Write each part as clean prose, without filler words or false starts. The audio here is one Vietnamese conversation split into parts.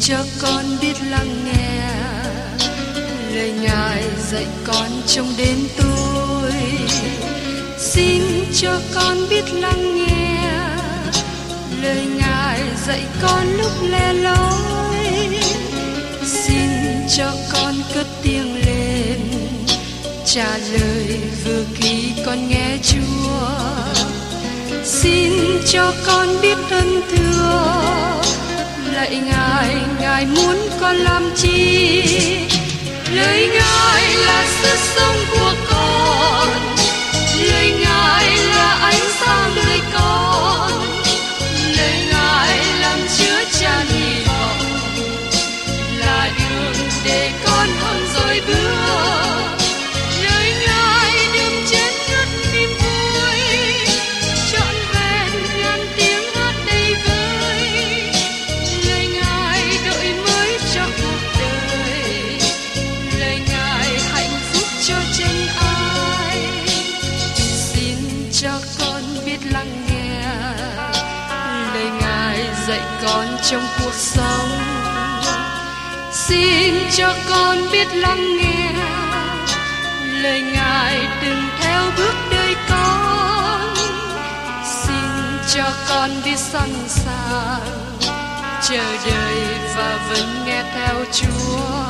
cho con biết lắng nghe lời Ngài dạy con trong đêm tối. Xin cho con biết lắng nghe lời Ngài dạy con lúc lẻ loi. Xin cho con cất tiếng lên trả lời vừa khi con nghe Chúa. Xin cho con biết ơn thưa lạy Ngài, Ngài muốn con làm chi? Lời Ngài là sức sống của con, lời Ngài là ánh sáng đời con, lời Ngài làm chứa chan hy vọng, là đường để con hơn rồi bước. Lời Ngài đừng chết ngất niềm vui, trọn vẹn ngàn tiếng hát đầy vơi. Lời Ngài đổi mới cho cuộc đời, lời Ngài hạnh phúc cho chân ai. Xin cho con biết lắng nghe lời Ngài dạy con trong cuộc sống. Xin cho con biết lắng nghe lời Ngài đừng theo bước đời con. Xin cho con biết sẵn sàng chờ đợi và vẫn nghe theo Chúa.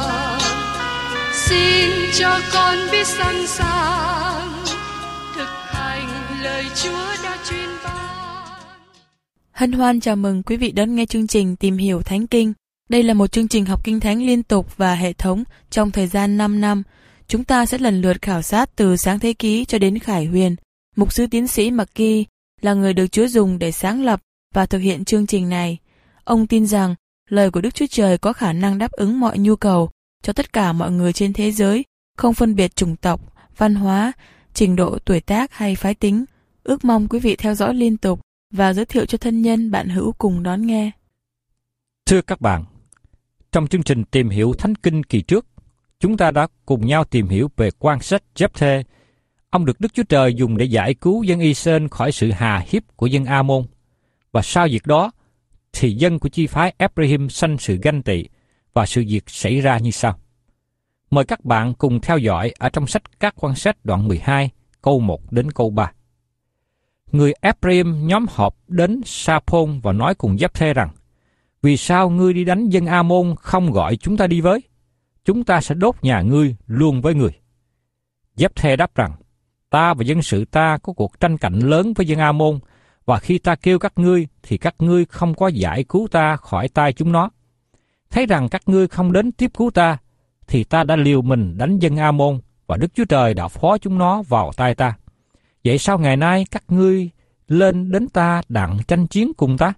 Xin cho con biết sẵn sàng thực hành lời Chúa đã truyền ban. Hân hoan chào mừng quý vị đón nghe chương trình Tìm hiểu Thánh Kinh. Đây là một chương trình học Kinh Thánh liên tục và hệ thống trong thời gian 5 năm. Chúng ta sẽ lần lượt khảo sát từ Sáng Thế Ký cho đến Khải Huyền. Mục sư tiến sĩ McGee là người được Chúa dùng để sáng lập và thực hiện chương trình này. Ông tin rằng lời của Đức Chúa Trời có khả năng đáp ứng mọi nhu cầu cho tất cả mọi người trên thế giới, không phân biệt chủng tộc, văn hóa, trình độ tuổi tác hay phái tính. Ước mong quý vị theo dõi liên tục và giới thiệu cho thân nhân bạn hữu cùng đón nghe. Thưa các bạn, trong chương trình Tìm hiểu Thánh Kinh kỳ trước, chúng ta đã cùng nhau tìm hiểu về quan sách Giếp-thê. Ông được Đức Chúa Trời dùng để giải cứu dân Israel khỏi sự hà hiếp của dân A-môn. Và sau việc đó, thì dân của chi phái Ephraim sanh sự ganh tị và sự việc xảy ra như sau. Mời các bạn cùng theo dõi ở trong sách Các Quan sách đoạn 12, câu 1 đến câu 3. Người Ephraim nhóm họp đến Sa-phôn và nói cùng Giếp-thê rằng: Vì sao ngươi đi đánh dân A-môn không gọi chúng ta đi với? Chúng ta sẽ đốt nhà ngươi luôn với người. Giếp-thê đáp rằng: Ta và dân sự ta có cuộc tranh cạnh lớn với dân A-môn, và khi ta kêu các ngươi thì các ngươi không có giải cứu ta khỏi tay chúng nó. Thấy rằng các ngươi không đến tiếp cứu ta, thì ta đã liều mình đánh dân A-môn, và Đức Chúa Trời đã phó chúng nó vào tay ta. Vậy sao ngày nay các ngươi lên đến ta đặng tranh chiến cùng ta?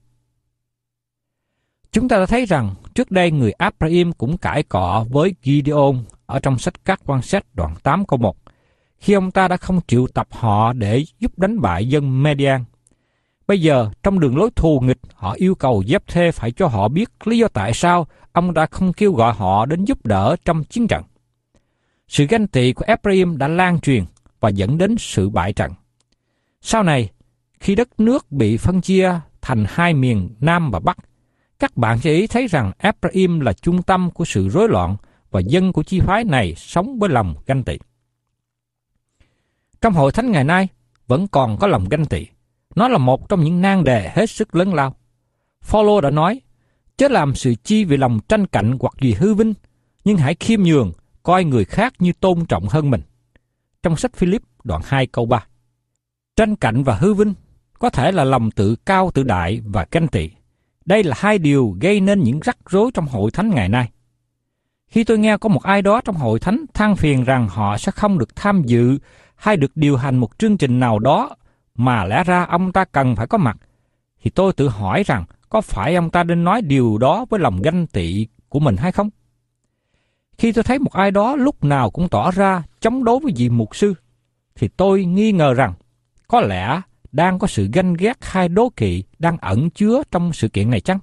Chúng ta đã thấy rằng trước đây người Ephraim cũng cãi cọ với Gideon ở trong sách Các Quan sách đoạn 8 câu 1, khi ông ta đã không triệu tập họ để giúp đánh bại dân Median. Bây giờ, trong đường lối thù nghịch, họ yêu cầu Giếp-thê phải cho họ biết lý do tại sao ông đã không kêu gọi họ đến giúp đỡ trong chiến trận. Sự ganh tị của Ephraim đã lan truyền và dẫn đến sự bại trận. Sau này, khi đất nước bị phân chia thành hai miền Nam và Bắc, các bạn sẽ ý thấy rằng Ephraim là trung tâm của sự rối loạn và dân của chi phái này sống với lòng ganh tị. Trong hội thánh ngày nay, vẫn còn có lòng ganh tị. Nó là một trong những nan đề hết sức lớn lao. Phaolô đã nói: Chớ làm sự chi vì lòng tranh cạnh hoặc vì hư vinh, nhưng hãy khiêm nhường, coi người khác như tôn trọng hơn mình. Trong sách Philip đoạn 2 câu 3. Tranh cạnh và hư vinh có thể là lòng tự cao tự đại và ganh tị. Đây là hai điều gây nên những rắc rối trong hội thánh ngày nay. Khi tôi nghe có một ai đó trong hội thánh than phiền rằng họ sẽ không được tham dự hay được điều hành một chương trình nào đó mà lẽ ra ông ta cần phải có mặt, thì tôi tự hỏi rằng có phải ông ta nên nói điều đó với lòng ganh tị của mình hay không? Khi tôi thấy một ai đó lúc nào cũng tỏ ra chống đối với vị mục sư, thì tôi nghi ngờ rằng có lẽ đang có sự ganh ghét hay đố kỵ đang ẩn chứa trong sự kiện này chăng?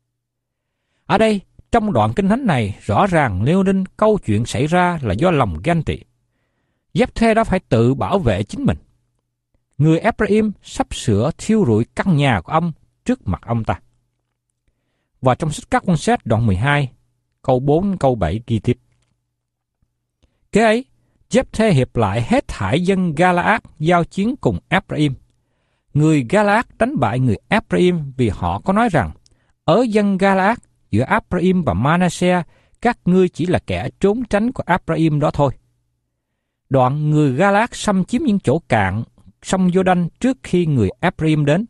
Ở đây, trong đoạn kinh thánh này rõ ràng nêu lên câu chuyện xảy ra là do lòng ganh tị. Giếp-thê đã phải tự bảo vệ chính mình. Người Ephraim sắp sửa thiêu rụi căn nhà của ông trước mặt ông ta. Và trong sách Các Quan Sát đoạn 12, câu 4, câu 7 ghi tiếp. Kế ấy, Giếp-thê hiệp lại hết thảy dân Gala-át giao chiến cùng Ephraim. Người Gala-át đánh bại người Ephraim vì họ có nói rằng, ở dân Gala-át giữa Ephraim và Manasseh, các ngươi chỉ là kẻ trốn tránh của Ephraim đó thôi. Đoạn người Gala-át xâm chiếm những chỗ cạn sông Giô-đanh trước khi người Ephraim đến.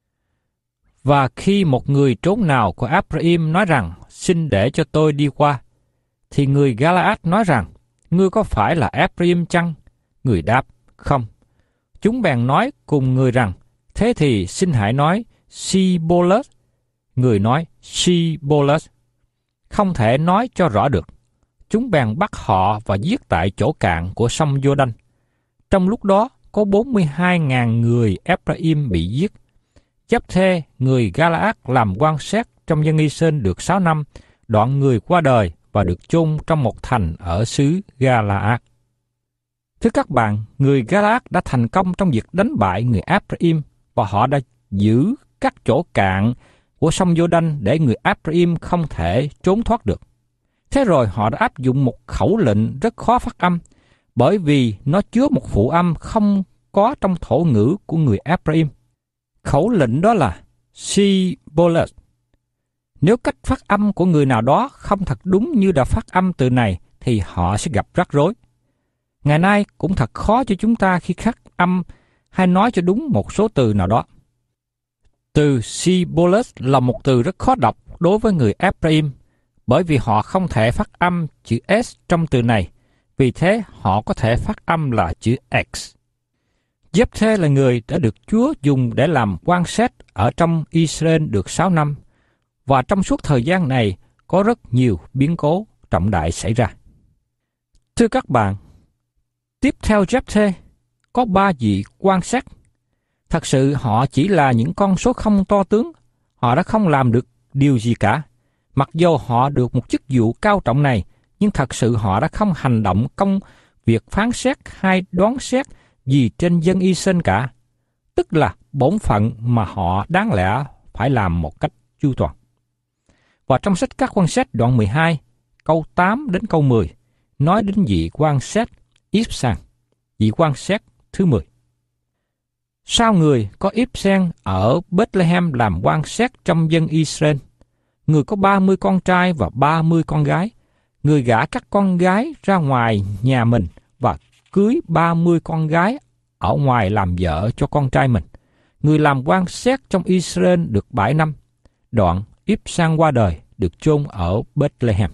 Và khi một người trốn nào của Ephraim nói rằng, xin để cho tôi đi qua, thì người Gala-át nói rằng, ngươi có phải là Ephraim chăng? Người đáp, không. Chúng bèn nói cùng người rằng, thế thì xin hãy nói Sibolus. Người nói Sibolus. Không thể nói cho rõ được. Chúng bèn bắt họ và giết tại chỗ cạn của sông Giô-đanh. Trong lúc đó, có 42.000 người Ephraim bị giết. Giếp-thê, người Gala-át làm quan xét trong dân Y-sơn được 6 năm, đoạn người qua đời và được chôn trong một thành ở xứ Gala-át. Thưa các bạn, người Gala-át đã thành công trong việc đánh bại người Ephraim và họ đã giữ các chỗ cạn của sông Giô-đanh để người Ephraim không thể trốn thoát được. Thế rồi họ đã áp dụng một khẩu lệnh rất khó phát âm, bởi vì nó chứa một phụ âm không có trong thổ ngữ của người Ephraim. Khẩu lệnh đó là Sibolus. Nếu cách phát âm của người nào đó không thật đúng như đã phát âm từ này, thì họ sẽ gặp rắc rối. Ngày nay cũng thật khó cho chúng ta khi phát âm hay nói cho đúng một số từ nào đó. Từ Sibolus là một từ rất khó đọc đối với người Ephraim, bởi vì họ không thể phát âm chữ S trong từ này, vì thế họ có thể phát âm là chữ X. Giếp-thê là người đã được Chúa dùng để làm quan xét ở trong Israel được 6 năm, và trong suốt thời gian này có rất nhiều biến cố trọng đại xảy ra. Thưa các bạn, tiếp theo Giếp-thê có 3 vị quan sát. Thật sự họ chỉ là những con số không to tướng, họ đã không làm được điều gì cả. Mặc dù họ được một chức vụ cao trọng này, nhưng thật sự họ đã không hành động công việc phán xét hay đoán xét gì trên dân Y-sơn cả, tức là bổn phận mà họ đáng lẽ phải làm một cách chu toàn. Và trong sách Các Quan Sát đoạn 12, câu 8 đến câu 10, nói đến vị quan sát Ibsan, vị quan sát thứ 10. Sao người có Ibsan ở Bethlehem làm quan sát trong dân Israel? Người có 30 con trai và 30 con gái. Người gả các con gái ra ngoài nhà mình và cưới 30 con gái ở ngoài làm vợ cho con trai mình. Người làm quan xét trong Israel được 7 năm. Đoạn Ibsan qua đời, được chôn ở Bethlehem.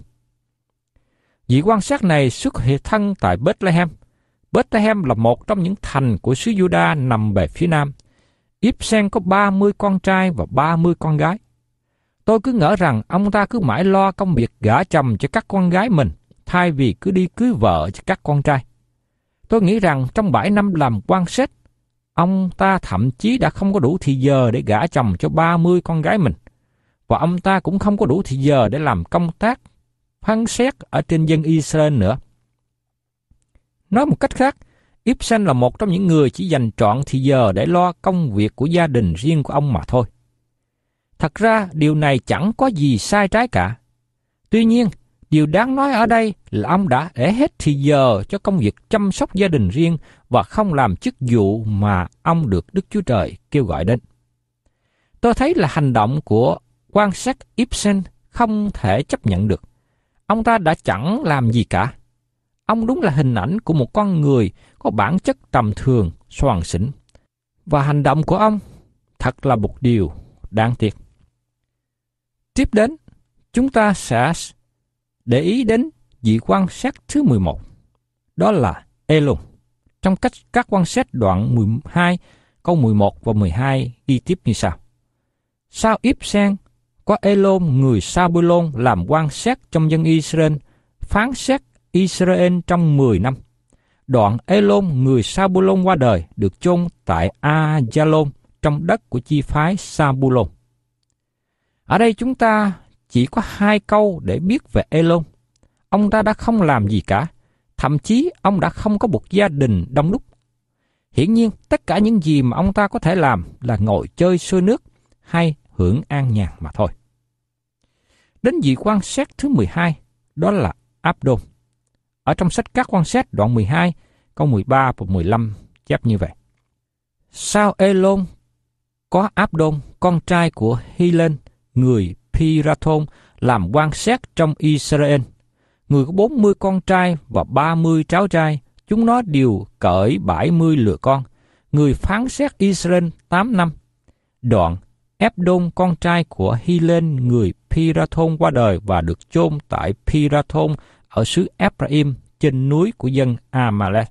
Vị quan sát này xuất hiện thân tại Bethlehem. Bethlehem là một trong những thành của xứ Juda nằm về phía nam. Ibsan có 30 con trai và 30 con gái. Tôi cứ ngỡ rằng ông ta cứ mãi lo công việc gả chồng cho các con gái mình, thay vì cứ đi cưới vợ cho các con trai. Tôi nghĩ rằng trong 7 năm làm quan sát, ông ta thậm chí đã không có đủ thì giờ để gả chồng cho 30 con gái mình, và ông ta cũng không có đủ thì giờ để làm công tác phán xét ở trên dân Israel nữa. Nói một cách khác, Ibsan là một trong những người chỉ dành trọn thì giờ để lo công việc của gia đình riêng của ông mà thôi. Thật ra, điều này chẳng có gì sai trái cả. Tuy nhiên, điều đáng nói ở đây là ông đã để hết thì giờ cho công việc chăm sóc gia đình riêng và không làm chức vụ mà ông được Đức Chúa Trời kêu gọi đến. Tôi thấy là hành động của quan sát Ibsan không thể chấp nhận được. Ông ta đã chẳng làm gì cả. Ông đúng là hình ảnh của một con người có bản chất tầm thường, soàn xỉn. Và hành động của ông thật là một điều đáng tiếc. Tiếp đến, chúng ta sẽ để ý đến vị quan sát thứ 11. Đó là Elôn. Trong các quan sát đoạn 12, câu 11 và 12 ghi tiếp như sau. Sau Ibsan, có Elôn người Sa-bu-lôn làm quan sát trong dân Israel, phán xét Israel trong 10 năm. Đoạn Elôn người Sa-bu-lôn qua đời, được chôn tại A-gia-lôn trong đất của chi phái Sa-bu-lôn. Ở đây chúng ta chỉ có 2 câu để biết về Elôn. Ông ta đã không làm gì cả, thậm chí ông đã không có một gia đình đông đúc. Hiển nhiên, tất cả những gì mà ông ta có thể làm là ngồi chơi sôi nước hay hưởng an nhàn mà thôi. Đến vị quan xét thứ 12, đó là Abdon. Ở trong sách Các quan xét đoạn 12, câu 13 và 15 chép như vậy. Sau Elon có Abdon, con trai của Hilen, người Pirathon, làm quan xét trong Israel. Người có 40 con trai và 30 cháu trai, chúng nó đều cởi 70 lừa con. Người phán xét Israel 8 năm. Đoạn, Abdon, con trai của Hilen, người Pirathon, qua đời và được chôn tại Pirathon ở xứ Ephraim trên núi của dân Amalek.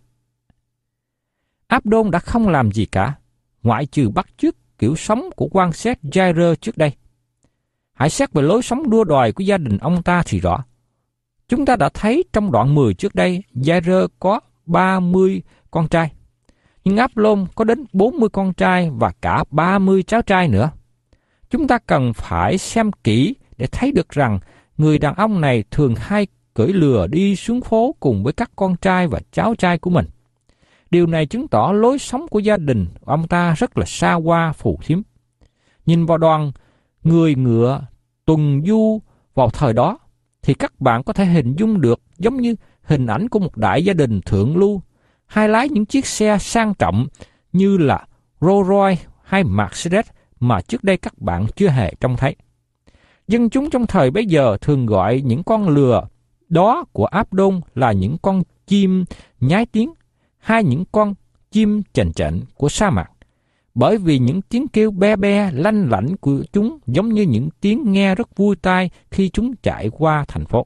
Abdon đã không làm gì cả, ngoại trừ bắt chước kiểu sống của quan xét Jair trước đây. Hãy xét về lối sống đua đòi của gia đình ông ta thì rõ. Chúng ta đã thấy trong đoạn 10 trước đây, Jair có 30 con trai, nhưng Absalom có đến 40 con trai và cả 30 cháu trai nữa. Chúng ta cần phải xem kỹ để thấy được rằng người đàn ông này thường hay cưỡi lừa đi xuống phố cùng với các con trai và cháu trai của mình. Điều này chứng tỏ lối sống của gia đình ông ta rất là xa hoa phù phiếm. Nhìn vào đoàn người ngựa tuần du vào thời đó, thì các bạn có thể hình dung được giống như hình ảnh của một đại gia đình thượng lưu, hay lái những chiếc xe sang trọng như là Rolls Royce hay Mercedes mà trước đây các bạn chưa hề trông thấy. Dân chúng trong thời bấy giờ thường gọi những con lừa đó của Abdon là những con chim nhái tiếng, hay những con chim chềnh chệch của sa mạc, bởi vì những tiếng kêu be be lanh lảnh của chúng giống như những tiếng nghe rất vui tai khi chúng chạy qua thành phố.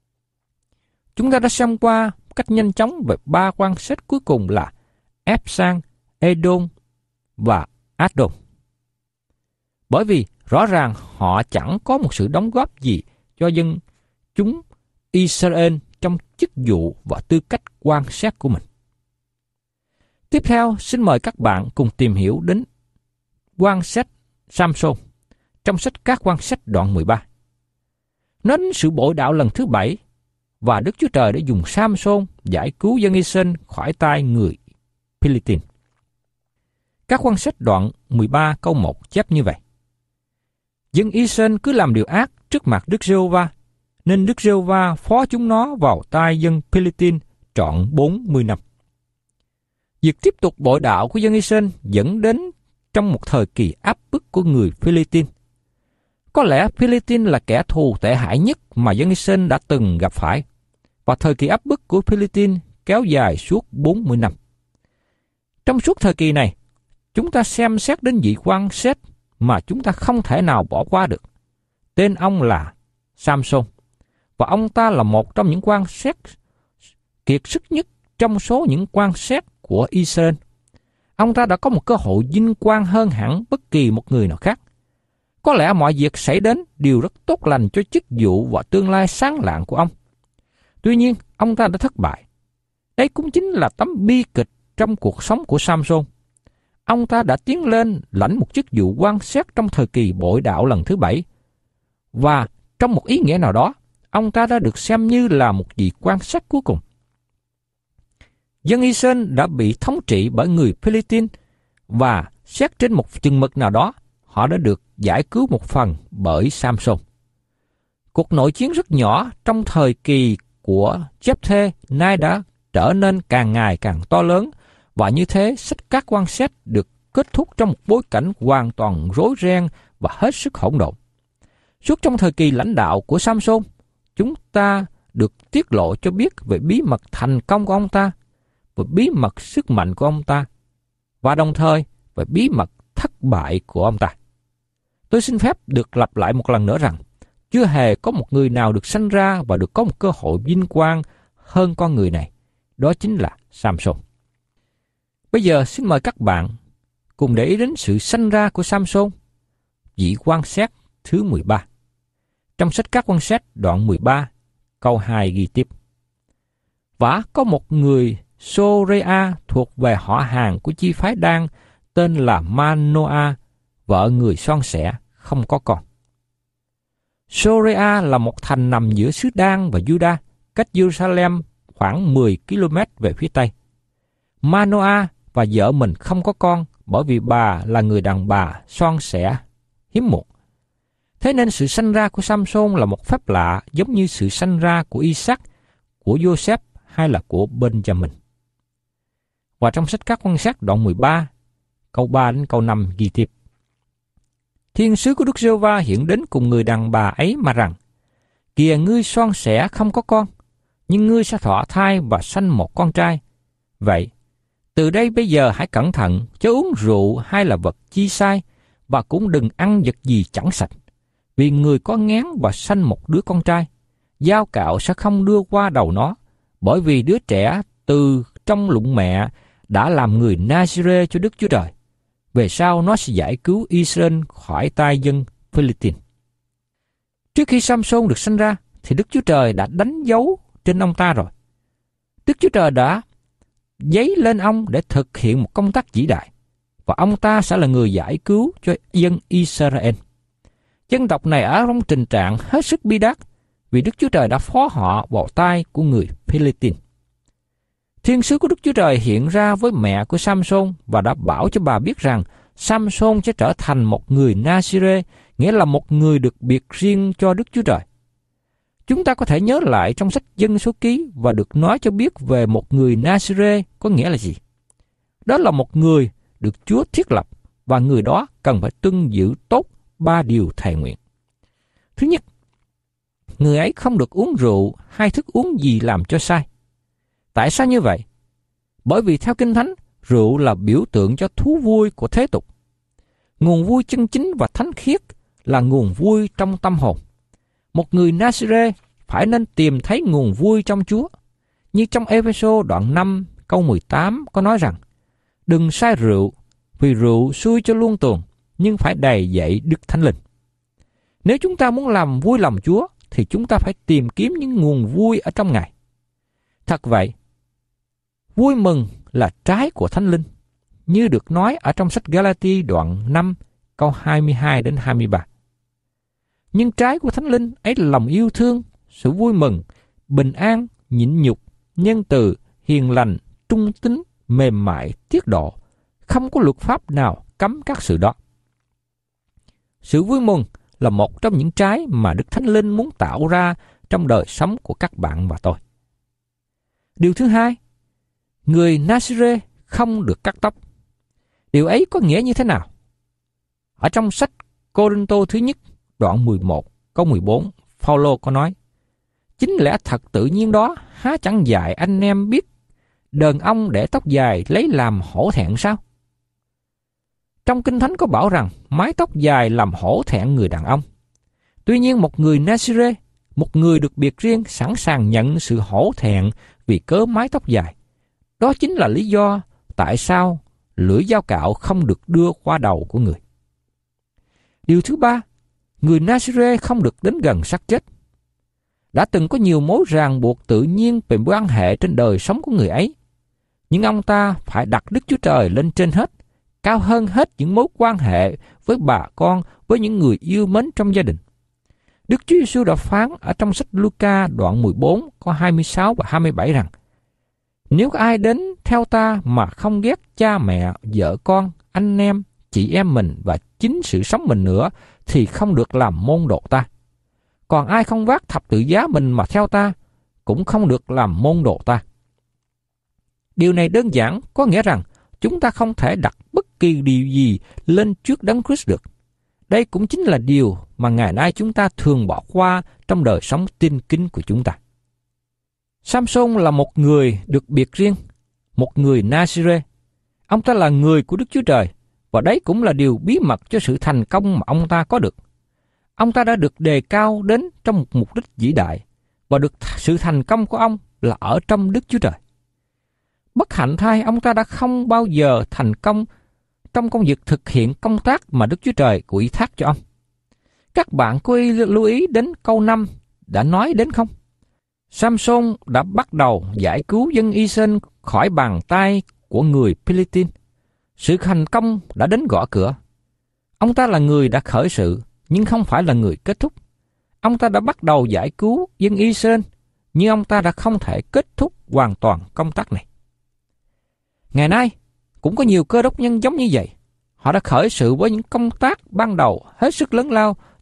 Chúng ta đã xem qua cách nhanh chóng về 3 quan xét cuối cùng là Epsan, Edom và Adon. Bởi vì rõ ràng họ chẳng có một sự đóng góp gì cho dân chúng Israel trong chức vụ và tư cách quan xét của mình. Tiếp theo, xin mời các bạn cùng tìm hiểu đến quan xét Samson trong sách Các quan xét đoạn 13. Nói đến sự bội đạo lần thứ 7 và Đức Chúa Trời đã dùng Samson giải cứu dân Israel khỏi tay người Philippines. Các quan xét đoạn 13 câu 1 chép như vậy. Dân Israel cứ làm điều ác trước mặt Đức Giê-hô-va, nên Đức Giê-hô-va phó chúng nó vào tay dân Philippines trọn 40 năm. Việc tiếp tục bội đạo của dân Israel dẫn đến trong một thời kỳ áp bức của người Philippines. Có lẽ Philippines là kẻ thù tệ hại nhất mà dân Israel đã từng gặp phải, và thời kỳ áp bức của Philippines kéo dài suốt 40 năm. Trong suốt thời kỳ này, chúng ta xem xét đến vị quan xét mà chúng ta không thể nào bỏ qua được. Tên ông là Samson, và ông ta là một trong những quan xét kiệt sức nhất trong số những quan xét của Israel. Ông ta đã có một cơ hội vinh quang hơn hẳn bất kỳ một người nào khác. Có lẽ mọi việc xảy đến đều rất tốt lành cho chức vụ và tương lai sáng lạng của ông. Tuy nhiên, ông ta đã thất bại. Đây cũng chính là tấm bi kịch trong cuộc sống của Samson. Ông ta đã tiến lên lãnh một chức vụ quan xét trong thời kỳ bội đạo lần thứ 7. Và trong một ý nghĩa nào đó, ông ta đã được xem như là một vị quan xét cuối cùng. Dân Israel đã bị thống trị bởi người Philippines, và xét trên một chừng mực nào đó, họ đã được giải cứu một phần bởi Samson. Cuộc nội chiến rất nhỏ trong thời kỳ của Jephthê nay đã trở nên càng ngày càng to lớn, và như thế sách Các quan xét được kết thúc trong một bối cảnh hoàn toàn rối ren và hết sức hỗn độn. Suốt trong thời kỳ lãnh đạo của Samson, chúng ta được tiết lộ cho biết về bí mật thành công của ông ta, về bí mật sức mạnh của ông ta, và đồng thời về bí mật thất bại của ông ta. Tôi xin phép được lặp lại một lần nữa rằng, chưa hề có một người nào được sanh ra và được có một cơ hội vinh quang hơn con người này. Đó chính là Samson. Bây giờ xin mời các bạn cùng để ý đến sự sanh ra của Samson, vị quan xét thứ 13. Trong sách Các quan xét đoạn 13, câu 2 ghi tiếp. Và có một người Sorea thuộc về họ hàng của chi phái Dan tên là Manoa, vợ người son sẻ, không có con. Sorea là một thành nằm giữa xứ Dan và Juda, cách Jerusalem khoảng 10 km về phía tây. Manoa và vợ mình không có con bởi vì bà là người đàn bà son sẻ hiếm muộn. Thế nên sự sanh ra của Samson là một phép lạ, giống như sự sanh ra của Isaac, của Joseph hay là của Benjamin. Và trong sách Các Quan Sát đoạn 13, câu 3 đến câu 5 ghi tiếp: Thiên sứ của Đức Giê-hô-va hiện đến cùng người đàn bà ấy mà rằng: Kìa, ngươi son sẻ không có con, nhưng ngươi sẽ thọ thai và sanh một con trai. Vậy, từ đây bây giờ hãy cẩn thận, chớ uống rượu hay là vật chi sai, và cũng đừng ăn vật gì chẳng sạch. Vì người có nghén và sanh một đứa con trai, dao cạo sẽ không đưa qua đầu nó, bởi vì đứa trẻ từ trong bụng mẹ đã làm người Nazire cho Đức Chúa Trời. Về sau nó sẽ giải cứu Israel khỏi tay dân Philippines. Trước khi Samson được sanh ra, thì Đức Chúa Trời đã đánh dấu trên ông ta rồi. Đức Chúa Trời đã giấy lên ông để thực hiện một công tác vĩ đại, và ông ta sẽ là người giải cứu cho dân Israel. Dân tộc này ở trong tình trạng hết sức bi đát, vì Đức Chúa Trời đã phó họ vào tay của người Philippines. Thiên sứ của Đức Chúa Trời hiện ra với mẹ của Samson và đã bảo cho bà biết rằng Samson sẽ trở thành một người Nazire, nghĩa là một người được biệt riêng cho Đức Chúa Trời. Chúng ta có thể nhớ lại trong sách Dân Số Ký và được nói cho biết về một người Nazire có nghĩa là gì. Đó là một người được Chúa thiết lập, và người đó cần phải tuân giữ tốt 3 điều thề nguyện. Thứ nhất, người ấy không được uống rượu hay thức uống gì làm cho sai. Tại sao như vậy? Bởi vì theo Kinh Thánh, rượu là biểu tượng cho thú vui của thế tục. Nguồn vui chân chính và thánh khiết là nguồn vui trong tâm hồn. Một người Nazire phải nên tìm thấy nguồn vui trong Chúa. Như trong Ê-phê-sô đoạn 5 câu 18 có nói rằng: Đừng say rượu, vì rượu xui cho luân tuồng, nhưng phải đầy dậy Đức Thánh Linh. Nếu chúng ta muốn làm vui lòng Chúa, thì chúng ta phải tìm kiếm những nguồn vui ở trong Ngài. Thật vậy, vui mừng là trái của Thánh Linh, như được nói ở trong sách Ga-la-ti đoạn 5 câu 22 đến 23. Nhưng trái của Thánh Linh ấy là lòng yêu thương, sự vui mừng, bình an, nhịn nhục, nhân từ, hiền lành, trung tín, mềm mại, tiết độ. Không có luật pháp nào cấm các sự đó. Sự vui mừng là một trong những trái mà Đức Thánh Linh muốn tạo ra trong đời sống của các bạn và tôi. Điều thứ hai, người Nazire không được cắt tóc. Điều ấy có nghĩa như thế nào? Ở trong sách Cô-rinh-tô thứ nhất, đoạn 11, câu 14, Phao-lô có nói: Chính lẽ thật tự nhiên đó, há chẳng dạy anh em biết đàn ông để tóc dài lấy làm hổ thẹn sao? Trong Kinh Thánh có bảo rằng mái tóc dài làm hổ thẹn người đàn ông. Tuy nhiên một người Nazire, một người được biệt riêng, sẵn sàng nhận sự hổ thẹn vì cớ mái tóc dài. Đó chính là lý do tại sao lưỡi dao cạo không được đưa qua đầu của người. Điều thứ ba, người Nazire không được đến gần xác chết. Đã từng có nhiều mối ràng buộc tự nhiên về mối quan hệ trên đời sống của người ấy, nhưng ông ta phải đặt Đức Chúa Trời lên trên hết, cao hơn hết những mối quan hệ với bà con, với những người yêu mến trong gia đình. Đức Chúa Giêsu đã phán ở trong sách Luca đoạn 14 câu 26 và 27 rằng: Nếu có ai đến theo ta mà không ghét cha mẹ, vợ con, anh em, chị em mình và chính sự sống mình nữa, thì không được làm môn đồ ta. Còn ai không vác thập tự giá mình mà theo ta, cũng không được làm môn đồ ta. Điều này đơn giản có nghĩa rằng chúng ta không thể đặt bất kỳ điều gì lên trước Đấng Christ được. Đây cũng chính là điều mà ngày nay chúng ta thường bỏ qua trong đời sống tin kính của chúng ta. Samson là một người được biệt riêng, một người Nazire. Ông ta là người của Đức Chúa Trời, và đấy cũng là điều bí mật cho sự thành công mà ông ta có được. Ông ta đã được đề cao đến trong một mục đích vĩ đại, và được sự thành công của ông là ở trong Đức Chúa Trời. Bất hạnh thay, ông ta đã không bao giờ thành công trong công việc thực hiện công tác mà Đức Chúa Trời ủy thác cho ông. Các bạn có lưu ý đến câu 5 đã nói đến không? Samson đã bắt đầu giải cứu dân Israel khỏi bàn tay của người Philippines. Sự thành công đã đến gõ cửa. Ông ta là người đã khởi sự, nhưng không phải là người kết thúc. Ông ta đã bắt đầu giải cứu dân Israel, nhưng ông ta đã không thể kết thúc hoàn toàn công tác này. Ngày nay, cũng có nhiều cơ đốc nhân giống như vậy. Họ đã khởi sự với những công tác ban đầu hết sức lớn lao,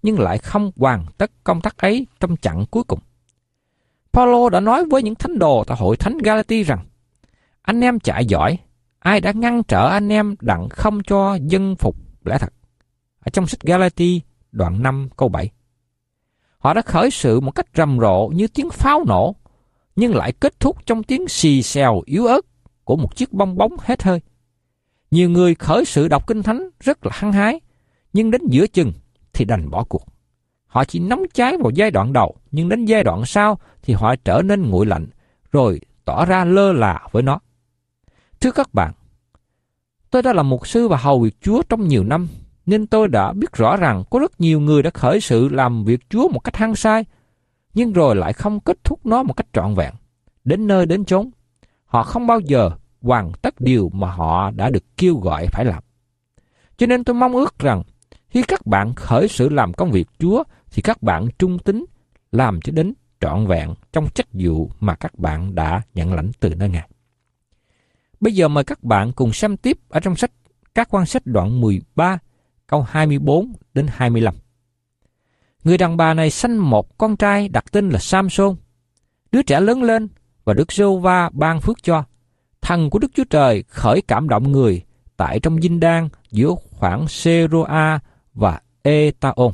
nhưng lại không hoàn tất công tác ấy trong chặng cuối cùng. Phaolô đã nói với những thánh đồ tại hội thánh Galati rằng, anh em chạy giỏi, ai đã ngăn trở anh em đặng không cho dân phục lẽ thật? Ở trong sách Galati đoạn 5 câu 7. Họ đã khởi sự một cách rầm rộ như tiếng pháo nổ, nhưng lại kết thúc trong tiếng xì xèo yếu ớt của một chiếc bong bóng hết hơi. Nhiều người khởi sự đọc Kinh Thánh rất là hăng hái, nhưng đến giữa chừng thì đành bỏ cuộc. Họ chỉ nóng cháy vào giai đoạn đầu, nhưng đến giai đoạn sau thì họ trở nên nguội lạnh, rồi tỏ ra lơ là với nó. Thưa các bạn, tôi đã là mục sư và hầu việc Chúa trong nhiều năm, nên tôi đã biết rõ rằng có rất nhiều người đã khởi sự làm việc Chúa một cách hăng say, nhưng rồi lại không kết thúc nó một cách trọn vẹn. Đến nơi đến chốn, họ không bao giờ hoàn tất điều mà họ đã được kêu gọi phải làm. Cho nên tôi mong ước rằng khi các bạn khởi sự làm công việc Chúa thì các bạn trung tín làm cho đến trọn vẹn trong trách vụ mà các bạn đã nhận lãnh từ nơi Ngài. Bây giờ mời các bạn cùng xem tiếp ở trong sách Các Quan Sách đoạn 13 câu 24 đến 25. Người đàn bà này sanh một con trai đặt tên là Samson. Đứa trẻ lớn lên và Đức Giê-hô-va ban phước cho. Thần của Đức Chúa Trời khởi cảm động người tại trong dinh đan giữa khoảng Sê-rô-a và Ê-ta-ôn.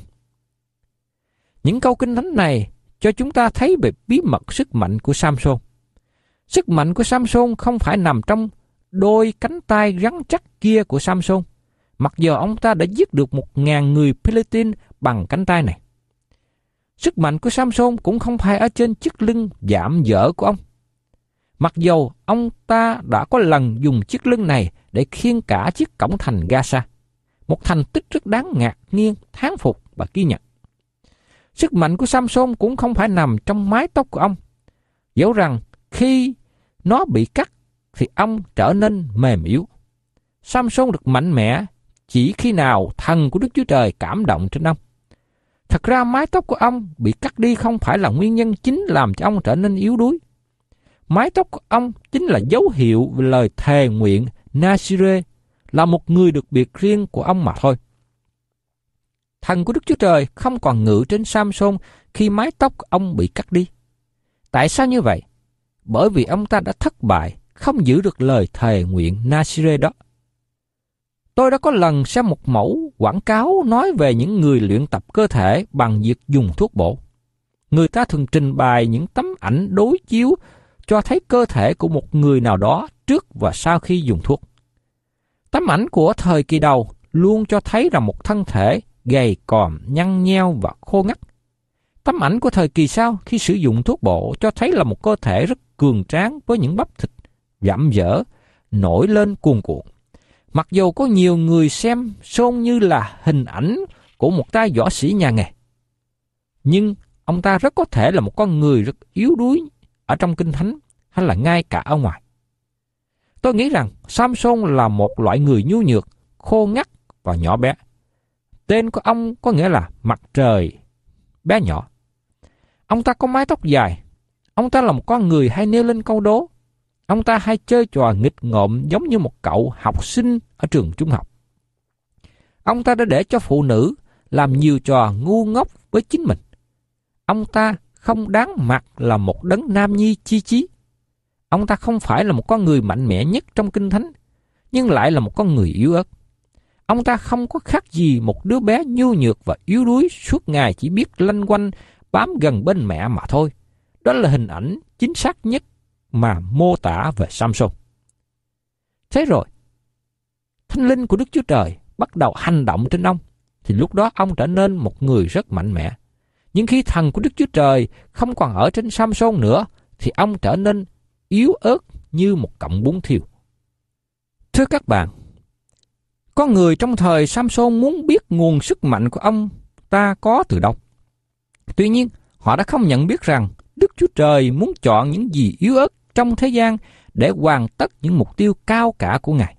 Những câu kinh thánh này cho chúng ta thấy về bí mật sức mạnh của Samson. Sức mạnh của Samson không phải nằm trong đôi cánh tay rắn chắc kia của Samson, mặc dù ông ta đã giết được 1.000 người Philistine bằng cánh tay này. Sức mạnh của Samson cũng không phải ở trên chiếc lưng dạm dở của ông. Mặc dù ông ta đã có lần dùng chiếc lưng này để khiêng cả chiếc cổng thành Gaza, một thành tích rất đáng ngạc nhiên, thán phục và ghi nhận. Sức mạnh của Samson cũng không phải nằm trong mái tóc của ông, dẫu rằng khi nó bị cắt thì ông trở nên mềm yếu. Samson được mạnh mẽ chỉ khi nào thần của Đức Chúa Trời cảm động trên ông. Thật ra mái tóc của ông bị cắt đi không phải là nguyên nhân chính làm cho ông trở nên yếu đuối. Mái tóc của ông chính là dấu hiệu về lời thề nguyện Nazire, là một người được biệt riêng của ông mà thôi. Thần của Đức Chúa Trời không còn ngự trên Samson khi mái tóc của ông bị cắt đi. Tại sao như vậy? Bởi vì ông ta đã thất bại, không giữ được lời thề nguyện Nazire đó. Tôi đã có lần xem một mẫu quảng cáo nói về những người luyện tập cơ thể bằng việc dùng thuốc bổ. Người ta thường trình bày những tấm ảnh đối chiếu cho thấy cơ thể của một người nào đó trước và sau khi dùng thuốc. Tấm ảnh của thời kỳ đầu luôn cho thấy rằng một thân thể gầy còm, nhăn nheo và khô ngắt. Tấm ảnh của thời kỳ sau khi sử dụng thuốc bổ cho thấy là một cơ thể rất cường tráng với những bắp thịt vạm vỡ nổi lên cuồn cuộn. Mặc dù có nhiều người xem Son như là hình ảnh của một tay võ sĩ nhà nghề, nhưng ông ta rất có thể là một con người rất yếu đuối ở trong Kinh Thánh hay là ngay cả ở ngoài. Tôi nghĩ rằng Samson là một loại người nhu nhược, khô ngắt và nhỏ bé. Tên của ông có nghĩa là mặt trời bé nhỏ. Ông ta có mái tóc dài. Ông ta là một con người hay nêu lên câu đố. Ông ta hay chơi trò nghịch ngợm giống như một cậu học sinh ở trường trung học. Ông ta đã để cho phụ nữ làm nhiều trò ngu ngốc với chính mình. Ông ta không đáng mặt là một đấng nam nhi chi chí. Ông ta không phải là một con người mạnh mẽ nhất trong Kinh Thánh, nhưng lại là một con người yếu ớt. Ông ta không có khác gì một đứa bé nhu nhược và yếu đuối suốt ngày chỉ biết lanh quanh bám gần bên mẹ mà thôi. Đó là hình ảnh chính xác nhất mà mô tả về Samson. Thế rồi, Thánh linh của Đức Chúa Trời bắt đầu hành động trên ông, thì lúc đó ông trở nên một người rất mạnh mẽ. Nhưng khi thần của Đức Chúa Trời không còn ở trên Samson nữa, thì ông trở nên yếu ớt như một cọng bún thiêu. Thưa các bạn, có người trong thời Samson muốn biết nguồn sức mạnh của ông ta có từ đâu. Tuy nhiên, họ đã không nhận biết rằng Đức Chúa Trời muốn chọn những gì yếu ớt trong thế gian để hoàn tất những mục tiêu cao cả của Ngài.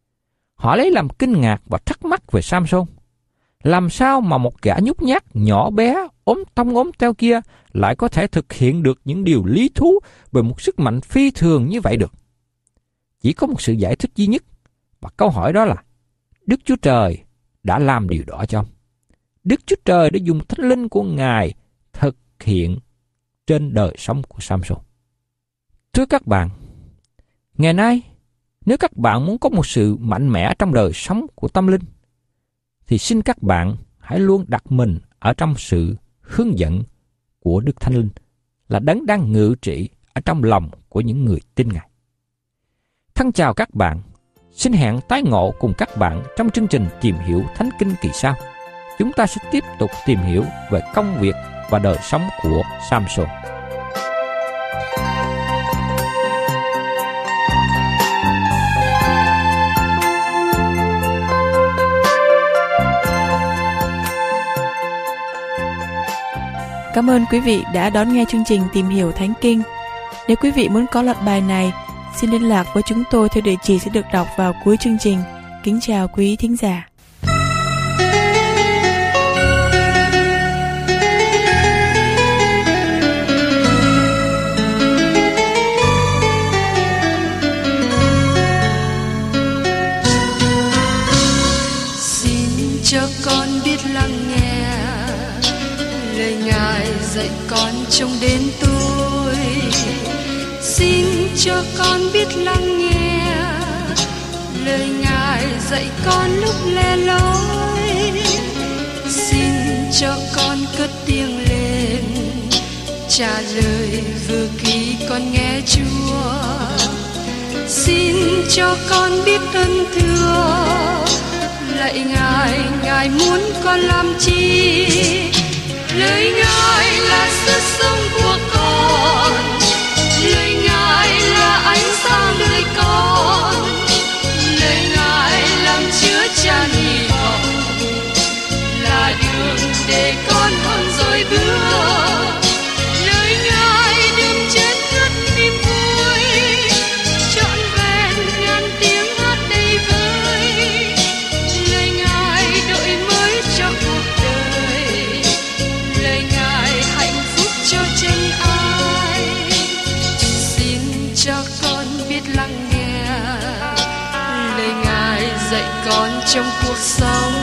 Họ lấy làm kinh ngạc và thắc mắc về Samson. Làm sao mà một gã nhút nhát, nhỏ bé, ốm teo kia lại có thể thực hiện được những điều lý thú về một sức mạnh phi thường như vậy được? Chỉ có một sự giải thích duy nhất, và câu hỏi đó là Đức Chúa Trời đã làm điều đó cho ông. Đức Chúa Trời đã dùng Thánh Linh của Ngài thực hiện trên đời sống của Samson. Thưa các bạn, ngày nay, nếu các bạn muốn có một sự mạnh mẽ trong đời sống của tâm linh, thì xin các bạn hãy luôn đặt mình ở trong sự hướng dẫn của Đức Thánh Linh, là Đấng đang ngự trị ở trong lòng của những người tin Ngài. Thân chào các bạn, xin hẹn tái ngộ cùng các bạn trong chương trình Tìm Hiểu Thánh Kinh kỳ sau. Chúng ta sẽ tiếp tục tìm hiểu về công việc và đời sống của Samson. Cảm ơn quý vị đã đón nghe chương trình Tìm Hiểu Thánh Kinh. Nếu quý vị muốn có loạt bài này, xin liên lạc với chúng tôi theo địa chỉ sẽ được đọc vào cuối chương trình. Kính chào quý thính giả. Xin cho con biết lắng nghe lời Ngài dạy con trong đến tôi. Xin cho con biết lắng nghe lời Ngài dạy con lúc lẻ loi. Xin cho con cất tiếng lên trả lời vừa khi con nghe Chúa. Xin cho con biết ơn thưa lạy Ngài, Ngài muốn con làm chi? Lời Ngài là sức sống của con, lời Ngài là ánh sáng đời con, lời Ngài làm chứa chan hy vọng, là đường để con hơn rồi bước. Lời Ngài đêm chết ngất niềm vui, trọn vẹn ngàn tiếng hát đầy vơi. Lời Ngài đổi mới cho cuộc đời, lời Ngài hạnh phúc cho chân ai. Xin cho con biết lắng nghe lời Ngài dạy con trong cuộc sống.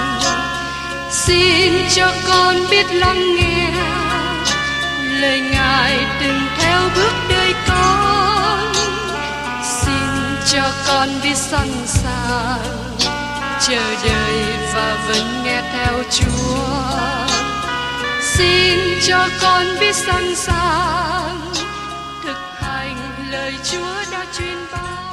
Xin cho con biết lắng nghe lời Ngài từng theo bước đời con. Xin cho con biết sẵn sàng chờ đợi và vẫn nghe theo Chúa. Xin cho con biết sẵn sàng thực hành lời Chúa đã truyền ban.